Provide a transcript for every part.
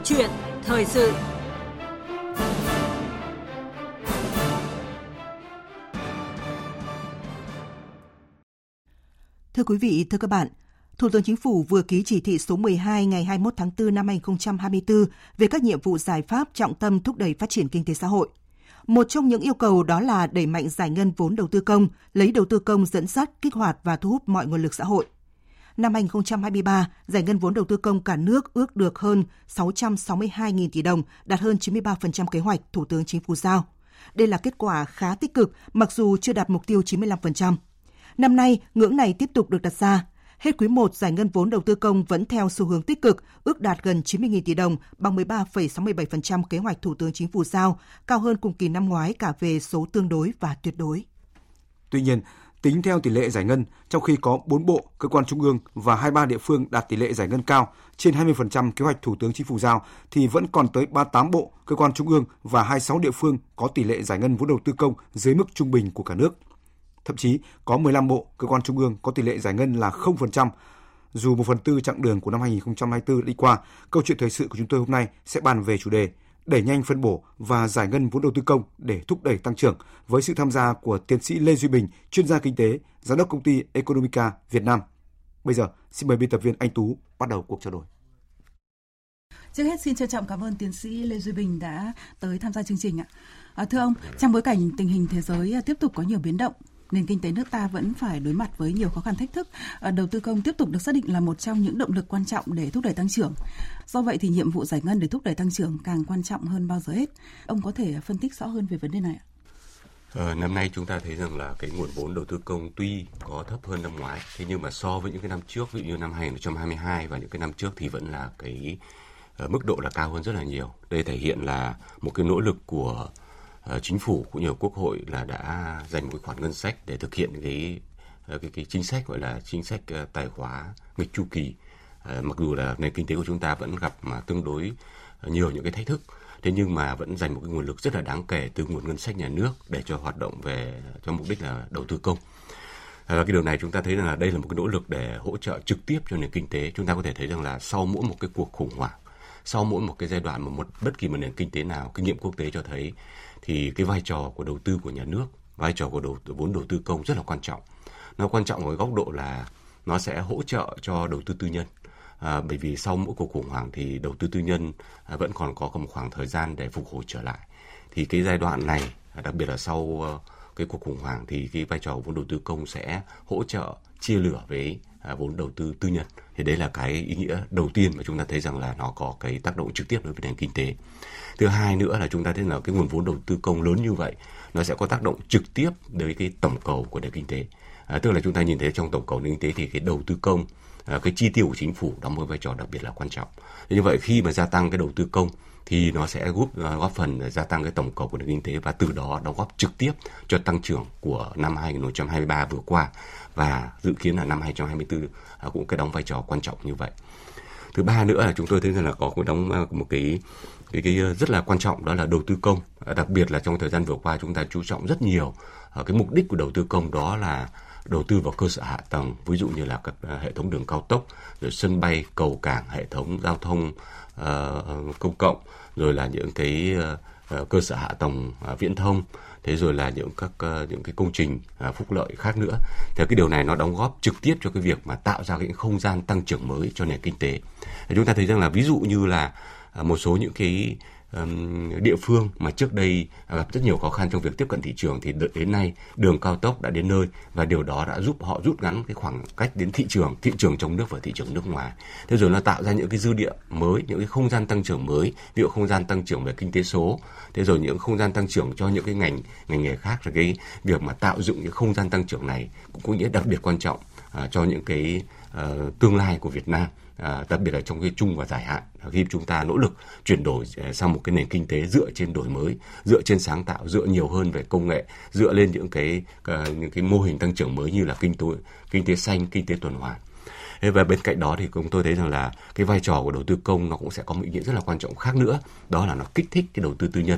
chuyện thời sự. Thưa quý vị, thưa các bạn, Thủ tướng Chính phủ vừa ký chỉ thị số 12 ngày 21 tháng 4 năm 2024 về các nhiệm vụ giải pháp trọng tâm thúc đẩy phát triển kinh tế xã hội. Một trong những yêu cầu đó là đẩy mạnh giải ngân vốn đầu tư công, lấy đầu tư công dẫn dắt, kích hoạt và thu hút mọi nguồn lực xã hội. Năm 2023, giải ngân vốn đầu tư công cả nước ước được hơn 662.000 tỷ đồng, đạt hơn 93% kế hoạch Thủ tướng Chính phủ giao. Đây là kết quả khá tích cực, mặc dù chưa đạt mục tiêu 95%. Năm nay, ngưỡng này tiếp tục được đặt ra. Hết quý 1, giải ngân vốn đầu tư công vẫn theo xu hướng tích cực, ước đạt gần 90.000 tỷ đồng, bằng 13,67% kế hoạch Thủ tướng Chính phủ giao, cao hơn cùng kỳ năm ngoái cả về số tương đối và tuyệt đối. Tuy nhiên, tính theo tỷ lệ giải ngân, trong khi có 4 bộ, cơ quan trung ương và 23 địa phương đạt tỷ lệ giải ngân cao, trên 20% kế hoạch Thủ tướng Chính phủ giao, thì vẫn còn tới 38 bộ, cơ quan trung ương và 26 địa phương có tỷ lệ giải ngân vốn đầu tư công dưới mức trung bình của cả nước. Thậm chí, có 15 bộ, cơ quan trung ương có tỷ lệ giải ngân là 0%. Dù 1/4 chặng đường của năm 2024 đi qua, câu chuyện thời sự của chúng tôi hôm nay sẽ bàn về chủ đề đẩy nhanh phân bổ và giải ngân vốn đầu tư công để thúc đẩy tăng trưởng, với sự tham gia của tiến sĩ Lê Duy Bình, chuyên gia kinh tế, giám đốc công ty Economica Việt Nam. Bây giờ, xin mời biên tập viên Anh Tú bắt đầu cuộc trao đổi. Trước hết xin trân trọng cảm ơn tiến sĩ Lê Duy Bình đã tới tham gia chương trình ạ. Thưa ông, trong bối cảnh tình hình thế giới tiếp tục có nhiều biến động, nền kinh tế nước ta vẫn phải đối mặt với nhiều khó khăn thách thức. Đầu tư công tiếp tục được xác định là một trong những động lực quan trọng để thúc đẩy tăng trưởng. Do vậy thì nhiệm vụ giải ngân để thúc đẩy tăng trưởng càng quan trọng hơn bao giờ hết. Ông có thể phân tích rõ hơn về vấn đề này ạ? Năm nay chúng ta thấy rằng là cái nguồn vốn đầu tư công tuy có thấp hơn năm ngoái, thế nhưng mà so với những cái năm trước, ví dụ như năm 2022 và những cái năm trước thì vẫn là cái mức độ là cao hơn rất là nhiều. Đây thể hiện là một cái nỗ lực của Chính phủ cũng như Quốc hội là đã dành một cái khoản ngân sách để thực hiện cái chính sách gọi là chính sách tài khóa nghịch chu kỳ. Mặc dù là nền kinh tế của chúng ta vẫn gặp tương đối nhiều những cái thách thức, thế nhưng mà vẫn dành một cái nguồn lực rất là đáng kể từ nguồn ngân sách nhà nước để cho hoạt động về cho mục đích là đầu tư công. Và cái điều này chúng ta thấy rằng là đây là một cái nỗ lực để hỗ trợ trực tiếp cho nền kinh tế. Chúng ta có thể thấy rằng là sau mỗi một cái cuộc khủng hoảng, sau mỗi một cái giai đoạn mà bất kỳ một nền kinh tế nào, kinh nghiệm quốc tế cho thấy thì cái vai trò của đầu tư của nhà nước, vai trò của vốn đầu tư công rất là quan trọng. Nó quan trọng ở góc độ là nó sẽ hỗ trợ cho đầu tư tư nhân. Bởi vì sau mỗi cuộc khủng hoảng thì đầu tư tư nhân vẫn còn có một khoảng thời gian để phục hồi trở lại. Thì cái giai đoạn này, đặc biệt là sau cái cuộc khủng hoảng thì cái vai trò vốn đầu tư công sẽ hỗ trợ chia lửa với vốn đầu tư tư nhân. Thì đấy là cái ý nghĩa đầu tiên mà chúng ta thấy rằng là nó có cái tác động trực tiếp đối với nền kinh tế. Thứ hai nữa là chúng ta thấy là cái nguồn vốn đầu tư công lớn như vậy nó sẽ có tác động trực tiếp đến cái tổng cầu của nền kinh tế. Tức là chúng ta nhìn thấy trong tổng cầu nền kinh tế thì cái đầu tư công, cái chi tiêu của chính phủ đóng một vai trò đặc biệt là quan trọng. Như vậy khi mà gia tăng cái đầu tư công thì nó sẽ góp phần gia tăng cái tổng cầu của nền kinh tế và từ đó đóng góp trực tiếp cho tăng trưởng của năm 2023 vừa qua và dự kiến là năm 2024 cũng cái đóng vai trò quan trọng như vậy. Thứ ba nữa là chúng tôi thấy rằng là có đóng một cái rất là quan trọng, đó là đầu tư công. Đặc biệt là trong thời gian vừa qua chúng ta chú trọng rất nhiều cái mục đích của đầu tư công, đó là đầu tư vào cơ sở hạ tầng, ví dụ như là các hệ thống đường cao tốc, rồi sân bay, cầu cảng, hệ thống giao thông công cộng, rồi là những cái cơ sở hạ tầng viễn thông, thế rồi là những cái công trình phúc lợi khác nữa. Thì cái điều này nó đóng góp trực tiếp cho cái việc mà tạo ra cái không gian tăng trưởng mới cho nền kinh tế. Chúng ta thấy rằng là ví dụ như là một số những cái địa phương mà trước đây gặp rất nhiều khó khăn trong việc tiếp cận thị trường thì đến nay đường cao tốc đã đến nơi và điều đó đã giúp họ rút ngắn cái khoảng cách đến thị trường trong nước và thị trường nước ngoài. Thế rồi nó tạo ra những cái dư địa mới, những cái không gian tăng trưởng mới, ví dụ không gian tăng trưởng về kinh tế số, thế rồi những không gian tăng trưởng cho những cái ngành nghề khác. Rồi cái việc mà tạo dựng những không gian tăng trưởng này cũng có nghĩa đặc biệt quan trọng cho những cái tương lai của Việt Nam. Đặc biệt là trong cái chung và dài hạn, khi chúng ta nỗ lực chuyển đổi sang một cái nền kinh tế dựa trên đổi mới, dựa trên sáng tạo, dựa nhiều hơn về công nghệ, dựa lên những cái mô hình tăng trưởng mới như là kinh tế xanh, kinh tế tuần hoàn. Và bên cạnh đó thì chúng tôi thấy rằng là cái vai trò của đầu tư công nó cũng sẽ có một ý nghĩa rất là quan trọng khác nữa, đó là nó kích thích cái đầu tư tư nhân.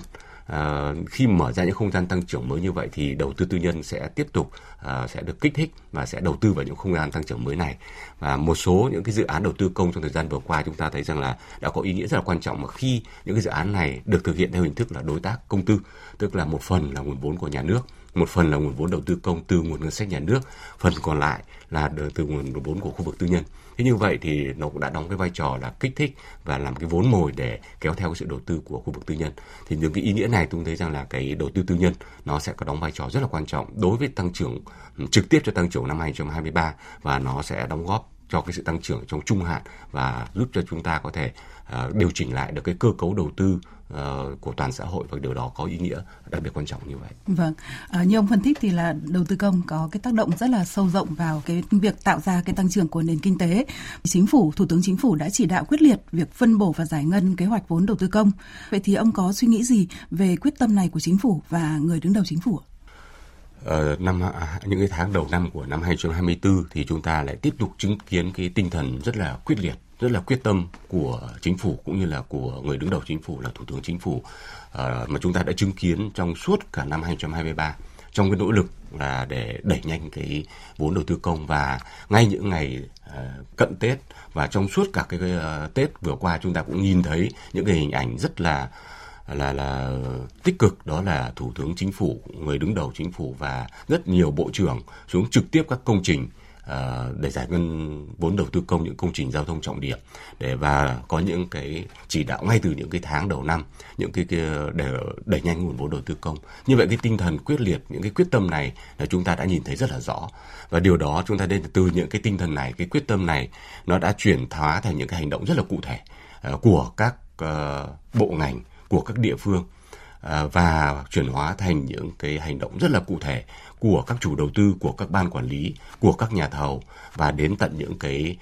khi mở ra những không gian tăng trưởng mới như vậy thì đầu tư tư nhân sẽ tiếp tục sẽ được kích thích và sẽ đầu tư vào những không gian tăng trưởng mới này. Và một số những cái dự án đầu tư công trong thời gian vừa qua chúng ta thấy rằng là đã có ý nghĩa rất là quan trọng, mà khi những cái dự án này được thực hiện theo hình thức là đối tác công tư, tức là một phần là nguồn vốn của nhà nước, một phần là nguồn vốn đầu tư công từ nguồn ngân sách nhà nước, phần còn lại là từ nguồn vốn của khu vực tư nhân. Thế như vậy thì nó cũng đã đóng cái vai trò là kích thích và làm cái vốn mồi để kéo theo cái sự đầu tư của khu vực tư nhân. Thì những cái ý nghĩa này tôi thấy rằng là cái đầu tư tư nhân nó sẽ có đóng vai trò rất là quan trọng đối với tăng trưởng, trực tiếp cho tăng trưởng năm 2023, và nó sẽ đóng góp cho cái sự tăng trưởng trong trung hạn và giúp cho chúng ta có thể điều chỉnh lại được cái cơ cấu đầu tư của toàn xã hội, và điều đó có ý nghĩa đặc biệt quan trọng như vậy. Vâng, như ông phân tích thì là đầu tư công có cái tác động rất là sâu rộng vào cái việc tạo ra cái tăng trưởng của nền kinh tế. Thủ tướng Chính phủ đã chỉ đạo quyết liệt việc phân bổ và giải ngân kế hoạch vốn đầu tư công. Vậy thì ông có suy nghĩ gì về quyết tâm này của Chính phủ và người đứng đầu Chính phủ? Những cái tháng đầu năm của năm 2024 thì chúng ta lại tiếp tục chứng kiến cái tinh thần rất là quyết liệt, rất là quyết tâm của Chính phủ cũng như là của người đứng đầu Chính phủ là Thủ tướng Chính phủ, mà chúng ta đã chứng kiến trong suốt cả năm 2023 trong cái nỗ lực là để đẩy nhanh cái vốn đầu tư công. Và ngay những ngày cận Tết và trong suốt cả cái Tết vừa qua, chúng ta cũng nhìn thấy những cái hình ảnh rất là tích cực, đó là Thủ tướng Chính phủ, người đứng đầu Chính phủ và rất nhiều bộ trưởng xuống trực tiếp các công trình để giải ngân vốn đầu tư công, những công trình giao thông trọng điểm, và có những cái chỉ đạo ngay từ những cái tháng đầu năm, những cái để đẩy nhanh nguồn vốn đầu tư công. Như vậy cái tinh thần quyết liệt, những cái quyết tâm này là chúng ta đã nhìn thấy rất là rõ, và điều đó chúng ta nên từ những cái tinh thần này, cái quyết tâm này nó đã chuyển hóa thành những cái hành động rất là cụ thể của các bộ ngành, của các địa phương, và chuyển hóa thành những cái hành động rất là cụ thể của các chủ đầu tư, của các ban quản lý, của các nhà thầu, và đến tận những cái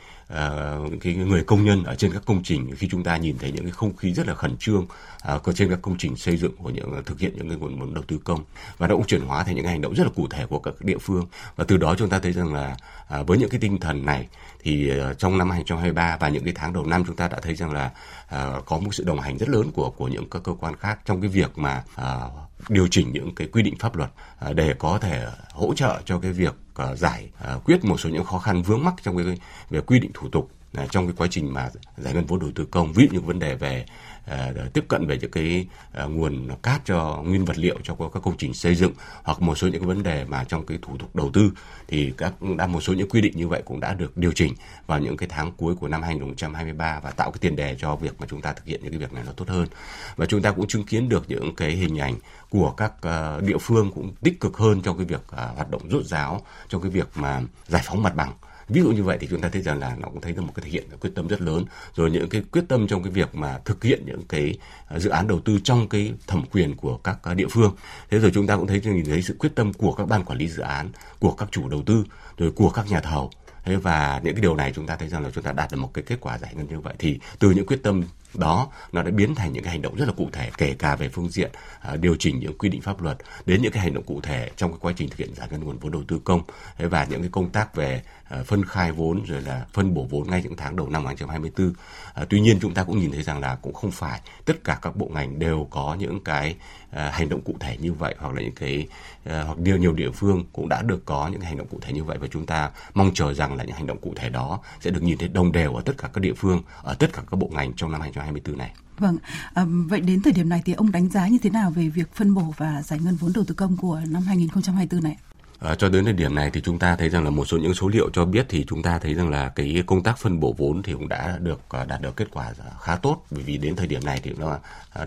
người công nhân ở trên các công trình. Khi chúng ta nhìn thấy những cái không khí rất là khẩn trương trên các công trình xây dựng của thực hiện những cái nguồn vốn đầu tư công, và nó cũng chuyển hóa thành những cái hành động rất là cụ thể của các địa phương. Và từ đó chúng ta thấy rằng là với những cái tinh thần này thì trong năm 2023 và những cái tháng đầu năm, chúng ta đã thấy rằng là có một sự đồng hành rất lớn của những các cơ quan khác trong cái việc mà điều chỉnh những cái quy định pháp luật để có thể hỗ trợ cho cái việc giải quyết một số những khó khăn vướng mắc trong cái về quy định thủ tục trong cái quá trình mà giải ngân vốn đầu tư công. Ví dụ những vấn đề về tiếp cận về những cái nguồn cát cho nguyên vật liệu cho các công trình xây dựng, hoặc một số những cái vấn đề mà trong cái thủ tục đầu tư thì một số những quy định như vậy cũng đã được điều chỉnh vào những cái tháng cuối của năm 2023 và tạo cái tiền đề cho việc mà chúng ta thực hiện những cái việc này nó tốt hơn. Và chúng ta cũng chứng kiến được những cái hình ảnh của các địa phương cũng tích cực hơn trong cái việc hoạt động rốt ráo trong cái việc mà giải phóng mặt bằng. Ví dụ như vậy thì chúng ta thấy rằng là nó cũng thấy được một cái thể hiện quyết tâm rất lớn, rồi những cái quyết tâm trong cái việc mà thực hiện những cái dự án đầu tư trong cái thẩm quyền của các địa phương. Thế rồi chúng ta cũng nhìn thấy sự quyết tâm của các ban quản lý dự án, của các chủ đầu tư, rồi của các nhà thầu. Thế và những cái điều này chúng ta thấy rằng là chúng ta đạt được một cái kết quả giải ngân như vậy, thì từ những quyết tâm đó nó đã biến thành những cái hành động rất là cụ thể, kể cả về phương diện điều chỉnh những quy định pháp luật đến những cái hành động cụ thể trong cái quá trình thực hiện giải ngân nguồn vốn đầu tư công, và những cái công tác về phân khai vốn rồi là phân bổ vốn ngay những tháng đầu năm 2024. Tuy nhiên chúng ta cũng nhìn thấy rằng là cũng không phải tất cả các bộ ngành đều có những cái hành động cụ thể như vậy, hoặc là những cái hoặc nhiều địa phương cũng đã được có những hành động cụ thể như vậy, và chúng ta mong chờ rằng là những hành động cụ thể đó sẽ được nhìn thấy đồng đều ở tất cả các địa phương, ở tất cả các bộ ngành trong năm 2024 này. Vâng, vậy đến thời điểm này thì ông đánh giá như thế nào về việc phân bổ và giải ngân vốn đầu tư công của năm 2024 này? Cho đến thời điểm này thì chúng ta thấy rằng là một số những số liệu cho biết thì chúng ta thấy rằng là cái công tác phân bổ vốn thì cũng đã đạt được kết quả khá tốt, bởi vì đến thời điểm này thì nó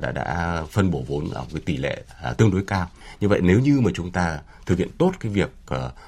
đã phân bổ vốn ở cái tỷ lệ tương đối cao. Như vậy nếu như mà chúng ta thực hiện tốt cái việc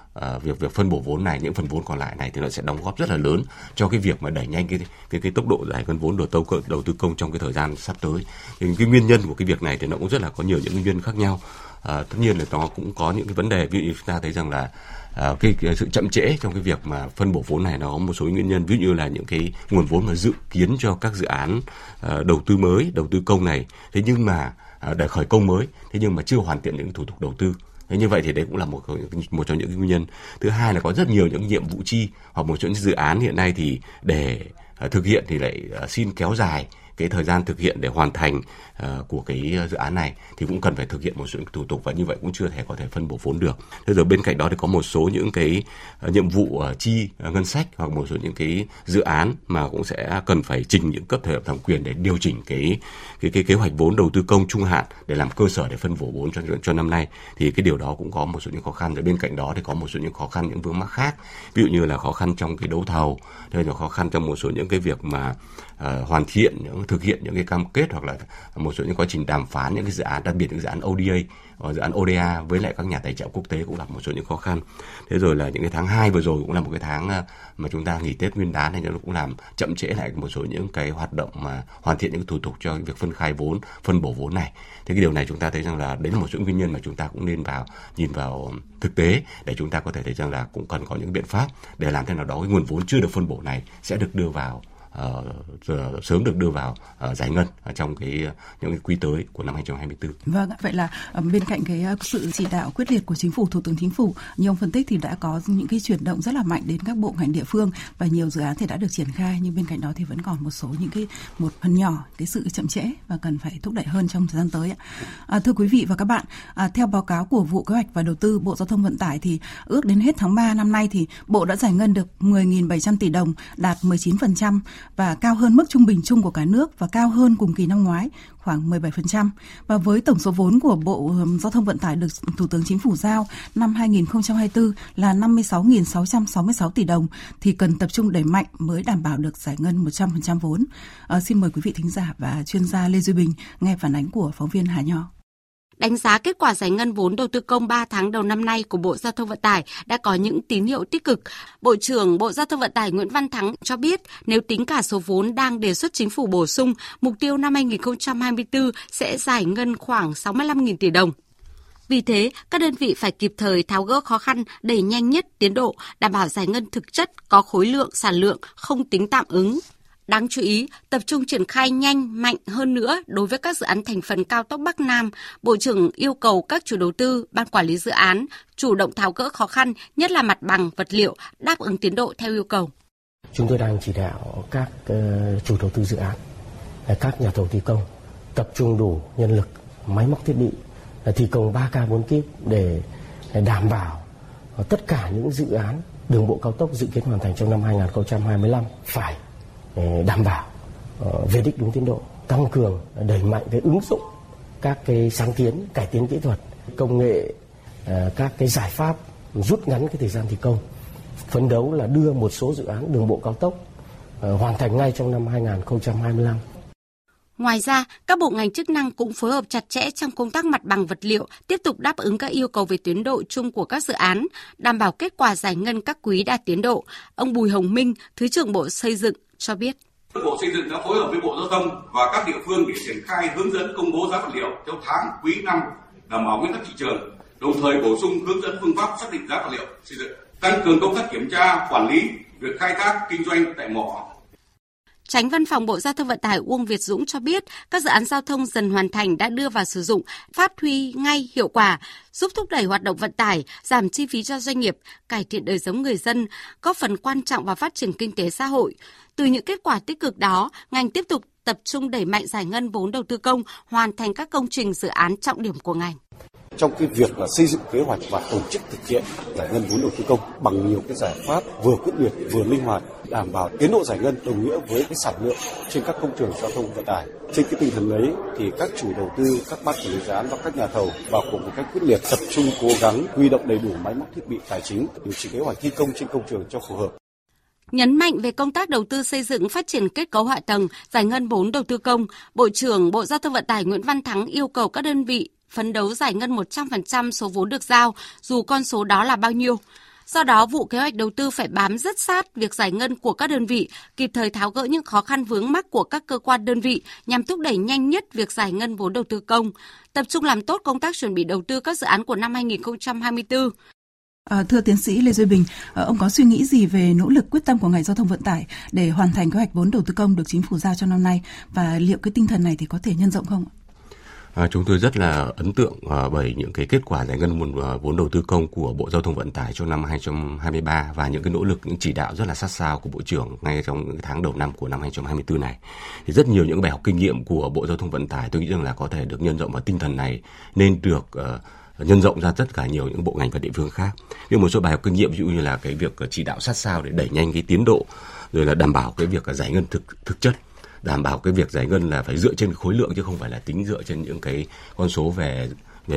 phân bổ vốn này, những phần vốn còn lại này thì nó sẽ đóng góp rất là lớn cho cái việc mà đẩy nhanh cái tốc độ giải ngân vốn đầu tư công trong cái thời gian sắp tới. Thì cái nguyên nhân của cái việc này thì nó cũng rất là có nhiều những nguyên nhân khác nhau. Tất nhiên là nó cũng có những cái vấn đề, ví dụ chúng ta thấy rằng là cái sự chậm trễ trong cái việc mà phân bổ vốn này nó có một số nguyên nhân, ví dụ như là những cái nguồn vốn mà dự kiến cho các dự án đầu tư mới, đầu tư công này, thế nhưng mà để khởi công mới, thế nhưng mà chưa hoàn thiện những thủ tục đầu tư. Thế như vậy thì đấy cũng là một trong những nguyên nhân. Thứ hai là có rất nhiều những nhiệm vụ chi hoặc một số những dự án hiện nay thì để thực hiện thì lại xin kéo dài cái thời gian thực hiện để hoàn thành của cái dự án này thì cũng cần phải thực hiện một số thủ tục, và như vậy cũng chưa thể có thể phân bổ vốn được. Thế rồi bên cạnh đó thì có một số những cái nhiệm vụ chi ngân sách hoặc một số những cái dự án mà cũng sẽ cần phải trình những cấp thẩm quyền để điều chỉnh cái kế hoạch vốn đầu tư công trung hạn để làm cơ sở để phân bổ vốn cho năm nay. Thì cái điều đó cũng có một số những khó khăn. Rồi bên cạnh đó thì có một số những khó khăn, những vướng mắc khác, ví dụ như là khó khăn trong cái đấu thầu, hay là khó khăn trong một số những cái việc mà hoàn thiện, thực hiện những cái cam kết, hoặc là một số những quá trình đàm phán những cái dự án, đặc biệt những dự án ODA, dự án ODA với lại các nhà tài trợ quốc tế cũng là một số những khó khăn. Thế rồi là những cái tháng 2 vừa rồi cũng là một cái tháng mà chúng ta nghỉ Tết Nguyên đán, nên nó cũng làm chậm trễ lại một số những cái hoạt động mà hoàn thiện những cái thủ tục cho việc phân khai vốn, phân bổ vốn này. Thế cái điều này chúng ta thấy rằng là đấy là một số nguyên nhân mà chúng ta cũng nên nhìn vào thực tế để chúng ta có thể thấy rằng là cũng cần có những biện pháp để làm thế nào đó cái nguồn vốn chưa được phân bổ này sẽ được đưa vào sớm được đưa vào giải ngân trong những cái quý tới của năm 2024. Vâng, vậy là bên cạnh cái sự chỉ đạo quyết liệt của Chính phủ, Thủ tướng Chính phủ, như ông phân tích thì đã có những cái chuyển động rất là mạnh đến các bộ ngành địa phương và nhiều dự án thì đã được triển khai, nhưng bên cạnh đó thì vẫn còn một số một phần nhỏ cái sự chậm trễ và cần phải thúc đẩy hơn trong thời gian tới. Thưa quý vị và các bạn, theo báo cáo của Vụ Kế hoạch và Đầu tư Bộ Giao thông Vận tải thì ước đến hết tháng 3 năm nay thì Bộ đã giải ngân được 10.700 tỷ đồng, đạt 19%, và cao hơn mức trung bình chung của cả nước và cao hơn cùng kỳ năm ngoái khoảng 17%. Và với tổng số vốn của Bộ Giao thông Vận tải được Thủ tướng Chính phủ giao năm 2024 là 56.666 tỷ đồng thì cần tập trung đẩy mạnh mới đảm bảo được giải ngân 100% vốn. Xin mời quý vị thính giả và chuyên gia Lê Duy Bình nghe phản ánh của phóng viên Hà Nho. Đánh giá kết quả giải ngân vốn đầu tư công 3 tháng đầu năm nay của Bộ Giao thông Vận tải đã có những tín hiệu tích cực. Bộ trưởng Bộ Giao thông Vận tải Nguyễn Văn Thắng cho biết nếu tính cả số vốn đang đề xuất Chính phủ bổ sung, mục tiêu năm 2024 sẽ giải ngân khoảng 65.000 tỷ đồng. Vì thế, các đơn vị phải kịp thời tháo gỡ khó khăn, đẩy nhanh nhất tiến độ, đảm bảo giải ngân thực chất, có khối lượng, sản lượng, không tính tạm ứng. Đáng chú ý, tập trung triển khai nhanh, mạnh hơn nữa đối với các dự án thành phần cao tốc Bắc Nam. Bộ trưởng yêu cầu các chủ đầu tư, ban quản lý dự án chủ động tháo gỡ khó khăn, nhất là mặt bằng, vật liệu, đáp ứng tiến độ theo yêu cầu. Chúng tôi đang chỉ đạo các chủ đầu tư dự án, các nhà thầu thi công tập trung đủ nhân lực, máy móc thiết bị, thi công 3K 4 kíp để đảm bảo tất cả những dự án đường bộ cao tốc dự kiến hoàn thành trong năm 2025 phải đảm bảo về đích đúng tiến độ, tăng cường đẩy mạnh cái ứng dụng các cái sáng kiến, cải tiến kỹ thuật, công nghệ, các cái giải pháp rút ngắn cái thời gian thi công, phấn đấu là đưa một số dự án đường bộ cao tốc hoàn thành ngay trong năm 2025. Ngoài ra, các bộ ngành chức năng cũng phối hợp chặt chẽ trong công tác mặt bằng vật liệu, tiếp tục đáp ứng các yêu cầu về tiến độ chung của các dự án, đảm bảo kết quả giải ngân các quý đạt tiến độ. Ông Bùi Hồng Minh, Thứ trưởng Bộ Xây dựng cho biết. Bộ Xây dựng đã phối hợp với Bộ Giao thông và các địa phương để triển khai hướng dẫn công bố giá vật liệu theo tháng, quý, năm, đảm bảo nguyên tắc thị trường, đồng thời bổ sung hướng dẫn phương pháp xác định giá vật liệu xây dựng, tăng cường công tác kiểm tra, quản lý việc khai thác kinh doanh tại mỏ. Chánh Văn phòng Bộ Giao thông Vận tải Uông Việt Dũng cho biết, các dự án giao thông dần hoàn thành đã đưa vào sử dụng, phát huy ngay hiệu quả, giúp thúc đẩy hoạt động vận tải, giảm chi phí cho doanh nghiệp, cải thiện đời sống người dân, góp phần quan trọng vào phát triển kinh tế xã hội. Từ những kết quả tích cực đó, ngành tiếp tục tập trung đẩy mạnh giải ngân vốn đầu tư công, hoàn thành các công trình dự án trọng điểm của ngành. Trong cái việc là xây dựng kế hoạch và tổ chức thực hiện giải ngân vốn đầu tư công bằng nhiều cái giải pháp vừa quyết liệt vừa linh hoạt, đảm bảo tiến độ giải ngân đồng nghĩa với cái sản lượng trên các công trường giao thông vận tải. Trên cái tinh thần ấy thì các chủ đầu tư, các ban quản lý dự án và các nhà thầu vào cuộc một cách quyết liệt, tập trung cố gắng huy động đầy đủ máy móc thiết bị tài chính, điều chỉnh kế hoạch thi công trên công trường cho phù hợp. Nhấn mạnh về công tác đầu tư xây dựng phát triển kết cấu hạ tầng, giải ngân vốn đầu tư công, Bộ trưởng Bộ Giao thông Vận tải Nguyễn Văn Thắng yêu cầu các đơn vị phấn đấu giải ngân 100% số vốn được giao, dù con số đó là bao nhiêu. Do đó, Vụ Kế hoạch Đầu tư phải bám rất sát việc giải ngân của các đơn vị, kịp thời tháo gỡ những khó khăn vướng mắc của các cơ quan đơn vị nhằm thúc đẩy nhanh nhất việc giải ngân vốn đầu tư công, tập trung làm tốt công tác chuẩn bị đầu tư các dự án của năm 2024. Thưa tiến sĩ Lê Duy Bình, ông có suy nghĩ gì về nỗ lực quyết tâm của ngành giao thông vận tải để hoàn thành kế hoạch vốn đầu tư công được Chính phủ giao cho năm nay, và liệu cái tinh thần này thì có thể nhân rộng không? Chúng tôi rất là ấn tượng bởi những cái kết quả giải ngân vốn đầu tư công của Bộ Giao thông Vận tải trong năm 2023 và những cái nỗ lực, những chỉ đạo rất là sát sao của Bộ trưởng ngay trong những tháng đầu năm của năm 2024 này. Thì rất nhiều những bài học kinh nghiệm của Bộ Giao thông Vận tải tôi nghĩ rằng là có thể được nhân rộng, và tinh thần này nên được nhân rộng ra tất cả nhiều những bộ ngành và địa phương khác. Nhưng một số bài học kinh nghiệm ví dụ như là cái việc chỉ đạo sát sao để đẩy nhanh cái tiến độ, rồi là đảm bảo cái việc giải ngân thực chất, đảm bảo cái việc giải ngân là phải dựa trên khối lượng chứ không phải là tính dựa trên những cái con số về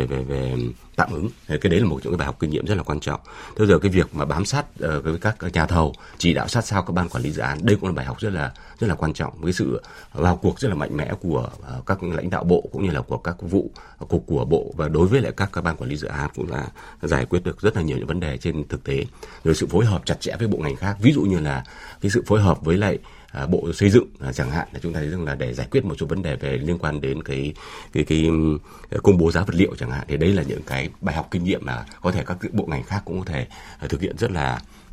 tạm ứng. Cái đấy là một trong những bài học kinh nghiệm rất là quan trọng. Thế giờ cái việc mà bám sát với các nhà thầu, chỉ đạo sát sao các ban quản lý dự án, đây cũng là bài học rất là quan trọng, với sự vào cuộc rất là mạnh mẽ của các lãnh đạo bộ cũng như là của các cục của bộ, và đối với lại các ban quản lý dự án cũng là giải quyết được rất là nhiều những vấn đề trên thực tế. Rồi sự phối hợp chặt chẽ với bộ ngành khác, ví dụ như là cái sự phối hợp với lại Bộ Xây dựng chẳng hạn, là chúng ta thấy rằng là để giải quyết một số vấn đề về liên quan đến cái công bố giá vật liệu chẳng hạn, thì đấy là những cái bài học kinh nghiệm mà có thể các bộ ngành khác cũng có thể thực hiện rất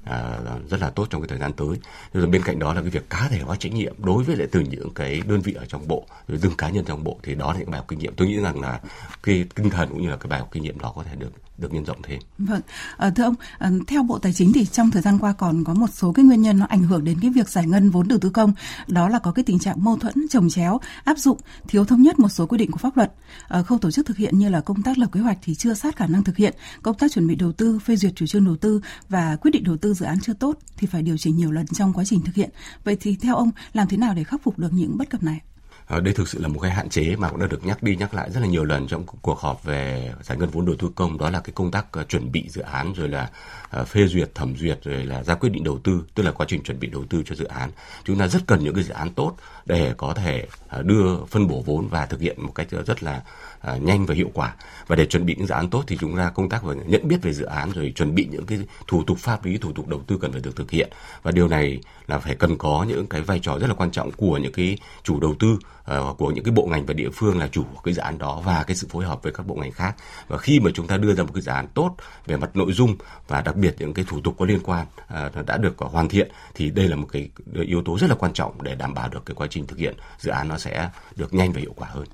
là tốt trong cái thời gian tới. Rồi bên cạnh đó là cái việc cá thể hóa trách nhiệm đối với lại từ những cái đơn vị ở trong bộ, rồi từng cá nhân trong bộ, thì đó là những bài học kinh nghiệm. Tôi nghĩ rằng là cái tinh thần cũng như là cái bài học kinh nghiệm đó có thể được nhân rộng thêm. Vâng, thưa ông, theo Bộ Tài chính thì trong thời gian qua còn có một số cái nguyên nhân nó ảnh hưởng đến cái việc giải ngân vốn đầu tư công, đó là có cái tình trạng mâu thuẫn, chồng chéo, áp dụng thiếu thống nhất một số quy định của pháp luật, khâu tổ chức thực hiện như là công tác lập kế hoạch thì chưa sát khả năng thực hiện, công tác chuẩn bị đầu tư, phê duyệt chủ trương đầu tư và quyết định đầu tư dự án chưa tốt thì phải điều chỉnh nhiều lần trong quá trình thực hiện. Vậy thì theo ông, làm thế nào để khắc phục được những bất cập này? Đây thực sự là một cái hạn chế mà cũng đã được nhắc đi nhắc lại rất là nhiều lần trong cuộc họp về giải ngân vốn đầu tư công, đó là cái công tác chuẩn bị dự án, rồi là phê duyệt, thẩm duyệt, rồi là ra quyết định đầu tư, tức là quá trình chuẩn bị đầu tư cho dự án. Chúng ta rất cần những cái dự án tốt để có thể đưa phân bổ vốn và thực hiện một cách rất là nhanh và hiệu quả. Và để chuẩn bị những dự án tốt thì chúng ta công tác về nhận biết về dự án, rồi chuẩn bị những cái thủ tục pháp lý, thủ tục đầu tư cần phải được thực hiện. Và điều này là phải cần có những cái vai trò rất là quan trọng của những cái chủ đầu tư, của những cái bộ ngành và địa phương là chủ của cái dự án đó, và cái sự phối hợp với các bộ ngành khác. Và khi mà chúng ta đưa ra một cái dự án tốt về mặt nội dung và đặc biệt những cái thủ tục có liên quan đã được hoàn thiện, thì đây là một cái yếu tố rất là quan trọng để đảm bảo được cái quá trình thực hiện dự án nó sẽ được nhanh và hiệu quả hơn.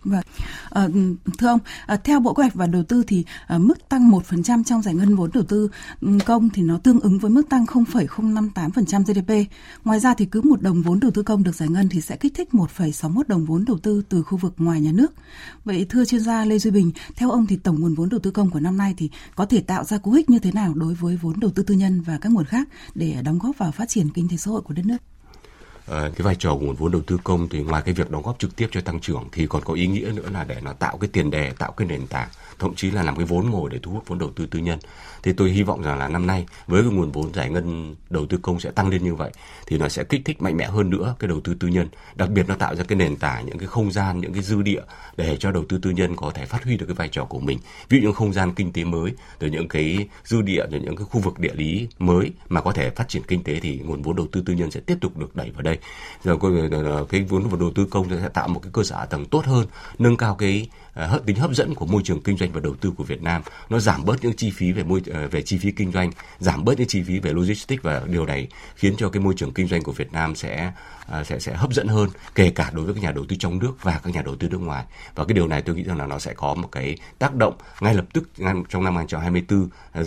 Vâng. Thưa ông, theo Bộ Kế hoạch và Đầu tư thì mức tăng 1% trong giải ngân vốn đầu tư công thì nó tương ứng với mức tăng 0,058% GDP. Ngoài ra thì cứ 1 đồng vốn đầu tư công được giải ngân thì sẽ kích thích 1,61 đồng vốn đầu tư từ khu vực ngoài nhà nước. Vậy thưa chuyên gia Lê Duy Bình, theo ông thì tổng nguồn vốn đầu tư công của năm nay thì có thể tạo ra cú hích như thế nào đối với vốn đầu tư tư nhân và các nguồn khác để đóng góp vào phát triển kinh tế xã hội của đất nước? Cái vai trò của nguồn vốn đầu tư công thì ngoài cái việc đóng góp trực tiếp cho tăng trưởng thì còn có ý nghĩa nữa là để nó tạo cái tiền đề, tạo cái nền tảng, thậm chí là làm cái vốn mồi để thu hút vốn đầu tư tư nhân. Thì tôi hy vọng rằng là năm nay với cái nguồn vốn giải ngân đầu tư công sẽ tăng lên như vậy thì nó sẽ kích thích mạnh mẽ hơn nữa cái đầu tư tư nhân. Đặc biệt nó tạo ra cái nền tảng, những cái không gian, những cái dư địa để cho đầu tư tư nhân có thể phát huy được cái vai trò của mình. Ví dụ những không gian kinh tế mới, rồi những cái dư địa, rồi những cái khu vực địa lý mới mà có thể phát triển kinh tế thì nguồn vốn đầu tư tư nhân sẽ tiếp tục được đẩy vào đây. Rồi cái vốn đầu tư công sẽ tạo một cái cơ sở hạ tầng tốt hơn, nâng cao cái tính hấp dẫn của môi trường kinh doanh và đầu tư của Việt Nam. Nó giảm bớt những chi phí về chi phí kinh doanh, giảm bớt những chi phí về logistics, và điều này khiến cho cái môi trường kinh doanh của Việt Nam sẽ hấp dẫn hơn, kể cả đối với các nhà đầu tư trong nước và các nhà đầu tư nước ngoài. Và cái điều này tôi nghĩ rằng là nó sẽ có một cái tác động ngay lập tức trong năm 2024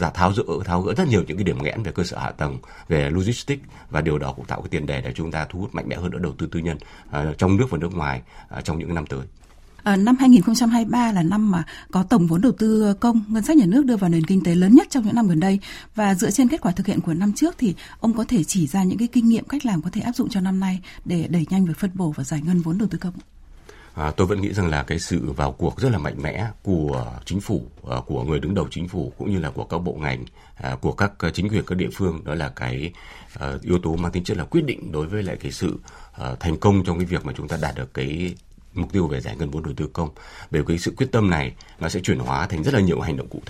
tháo gỡ rất nhiều những cái điểm nghẽn về cơ sở hạ tầng, về logistics, và điều đó cũng tạo cái tiền đề để chúng ta thu hút mạnh mẽ hơn nữa đầu tư tư nhân trong nước và nước ngoài trong những năm tới. Năm 2023 là năm mà có tổng vốn đầu tư công, ngân sách nhà nước đưa vào nền kinh tế lớn nhất trong những năm gần đây. Và dựa trên kết quả thực hiện của năm trước thì ông có thể chỉ ra những cái kinh nghiệm, cách làm có thể áp dụng cho năm nay để đẩy nhanh việc phân bổ và giải ngân vốn đầu tư công? Tôi vẫn nghĩ rằng là cái sự vào cuộc rất là mạnh mẽ của chính phủ, của người đứng đầu chính phủ cũng như là của các bộ ngành, của các chính quyền các địa phương, đó là cái yếu tố mang tính chất là quyết định đối với lại cái sự thành công trong cái việc mà chúng ta đạt được cái mục tiêu về giải ngân vốn đầu tư công. Bởi cái sự quyết tâm này nó sẽ chuyển hóa thành rất là nhiều hành động cụ thể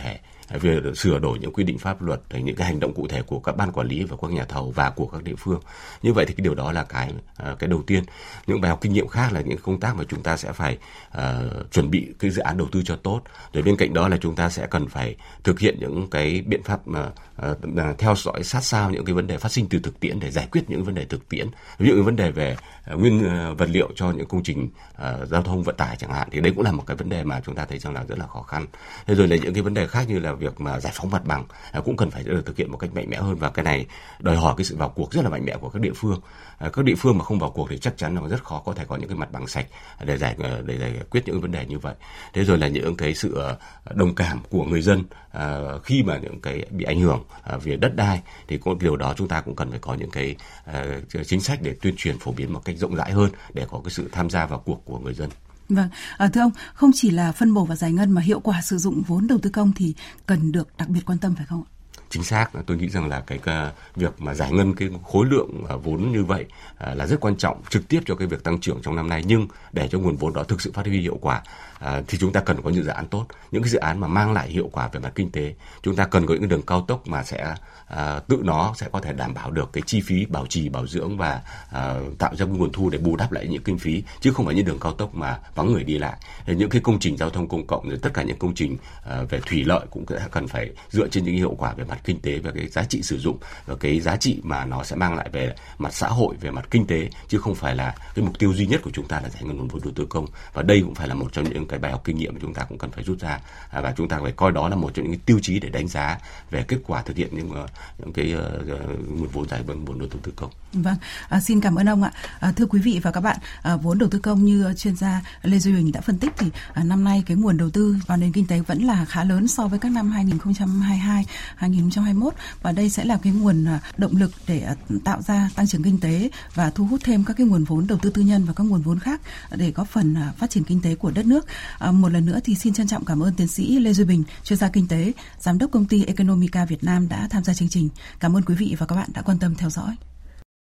về sửa đổi những quy định pháp luật, những cái hành động cụ thể của các ban quản lý và các nhà thầu và của các địa phương. Như vậy thì cái điều đó là cái đầu tiên. Những bài học kinh nghiệm khác là những công tác mà chúng ta sẽ phải chuẩn bị cái dự án đầu tư cho tốt. Rồi bên cạnh đó là chúng ta sẽ cần phải thực hiện những cái biện pháp mà theo dõi sát sao những cái vấn đề phát sinh từ thực tiễn để giải quyết những vấn đề thực tiễn. Ví dụ vấn đề về nguyên vật liệu cho những công trình giao thông vận tải chẳng hạn, thì đấy cũng là một cái vấn đề mà chúng ta thấy rằng là rất là khó khăn. Thế rồi là những cái vấn đề khác như là việc mà giải phóng mặt bằng cũng cần phải được thực hiện một cách mạnh mẽ hơn, và cái này đòi hỏi cái sự vào cuộc rất là mạnh mẽ của các địa phương. Các địa phương mà không vào cuộc thì chắc chắn là rất khó có thể có những cái mặt bằng sạch để giải quyết những vấn đề như vậy. Thế rồi là những cái sự đồng cảm của người dân khi mà những cái bị ảnh hưởng về đất đai, thì cũng điều đó chúng ta cũng cần phải có những cái chính sách để tuyên truyền phổ biến một cách rộng rãi hơn để có cái sự tham gia vào cuộc của người dân. Vâng, thưa ông, không chỉ là phân bổ và giải ngân mà hiệu quả sử dụng vốn đầu tư công thì cần được đặc biệt quan tâm phải không ạ? Chính xác, tôi nghĩ rằng là cái việc mà giải ngân cái khối lượng vốn như vậy là rất quan trọng, trực tiếp cho cái việc tăng trưởng trong năm nay. Nhưng để cho nguồn vốn đó thực sự phát huy hiệu quả thì chúng ta cần có những dự án tốt, những cái dự án mà mang lại hiệu quả về mặt kinh tế. Chúng ta cần có những đường cao tốc mà sẽ tự nó sẽ có thể đảm bảo được cái chi phí bảo trì, bảo dưỡng và tạo ra cái nguồn thu để bù đắp lại những kinh phí, chứ không phải những đường cao tốc mà vắng người đi lại. Những cái công trình giao thông công cộng, rồi tất cả những công trình về thủy lợi cũng cần phải dựa trên những hiệu quả về mặt kinh tế và cái giá trị sử dụng và cái giá trị mà nó sẽ mang lại về mặt xã hội, về mặt kinh tế, chứ không phải là cái mục tiêu duy nhất của chúng ta là giải ngân nguồn vốn đầu tư công. Và đây cũng phải là một trong những cái bài học kinh nghiệm mà chúng ta cũng cần phải rút ra, và chúng ta phải coi đó là một trong những cái tiêu chí để đánh giá về kết quả thực hiện những cái nguồn vốn giải ngân vốn đầu tư công. Vâng, xin cảm ơn ông ạ. Thưa quý vị và các bạn, vốn đầu tư công như chuyên gia Lê Duy Bình đã phân tích thì năm nay cái nguồn đầu tư vào nền kinh tế vẫn là khá lớn so với các năm 2022, 2021, và đây sẽ là cái nguồn động lực để tạo ra tăng trưởng kinh tế và thu hút thêm các cái nguồn vốn đầu tư tư nhân và các nguồn vốn khác để góp phần phát triển kinh tế của đất nước. Một lần nữa thì xin trân trọng cảm ơn tiến sĩ Lê Duy Bình, chuyên gia kinh tế, giám đốc công ty Economica Việt Nam đã tham gia chương trình. Cảm ơn quý vị và các bạn đã quan tâm theo dõi.